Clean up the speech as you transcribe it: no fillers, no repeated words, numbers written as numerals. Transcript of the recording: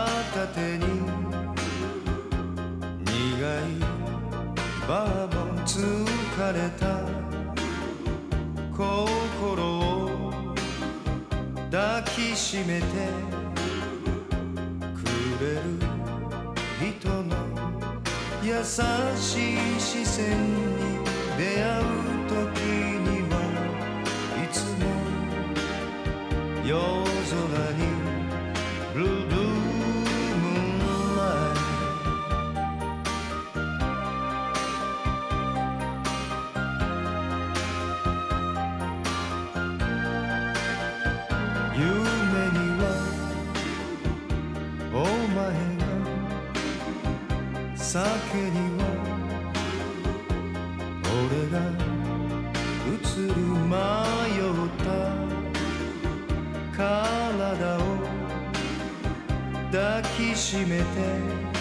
片手に苦いバーボン疲れた心を抱きしめてくれる人の優しい視線に出会う時にはいつも夜空にブルームーンライト夢にはお前が酒には俺が映る迷った体を抱きしめて